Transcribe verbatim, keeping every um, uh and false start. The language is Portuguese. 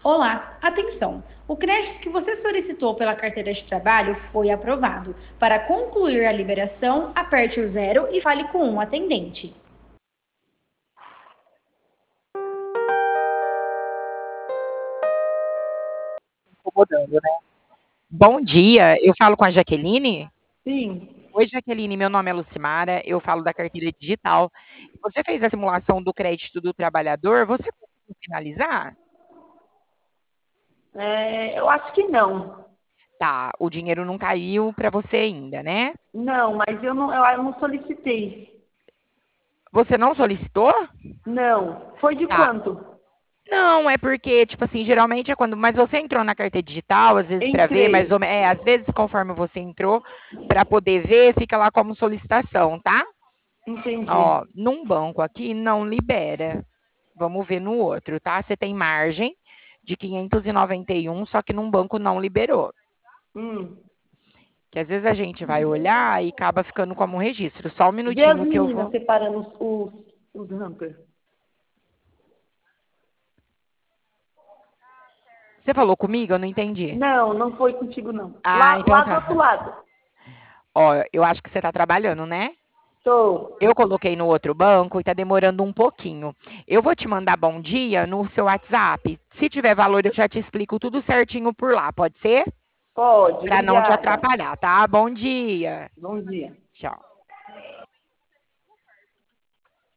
Olá, atenção! O crédito que você solicitou pela carteira de trabalho foi aprovado. Para concluir a liberação, aperte o zero e fale com um atendente. Incomodando, né? Bom dia, eu falo com a Jaqueline? Sim. Oi, Jaqueline, meu nome é Lucimara, eu falo da carteira digital. Você fez a simulação do crédito do trabalhador, você conseguiu finalizar? É, eu acho que não. Tá, o dinheiro não caiu para você ainda, né? Não, mas eu não, eu não solicitei. Você não solicitou? Não. Foi de Tá. quanto? Não, é porque, tipo assim, geralmente é quando. Mas você entrou na carteira digital, às vezes, para ver, mais ou Entrei. menos. É, às vezes, conforme você entrou, para poder ver, fica lá como solicitação, tá? Entendi. Ó, num banco aqui não libera. Vamos ver no outro, tá? Você tem margem de quinhentos e noventa e um, só que num banco não liberou. Hum. Que às vezes a gente vai olhar e acaba ficando como um registro. Só um Vê as minutinho que eu meninas vou. separando os, os, os hampers. Você falou comigo? Eu não entendi. Não, não foi contigo, não. Ah, Lá, então lá do tá. outro lado. Ó, eu acho que você tá trabalhando, né? Tô. Eu coloquei no outro banco e tá demorando um pouquinho. Eu vou te mandar bom dia no seu WhatsApp. Se tiver valor, eu já te explico tudo certinho por lá, pode ser? Pode, Para não te obrigada. atrapalhar, tá? Bom dia. Bom dia. Tchau.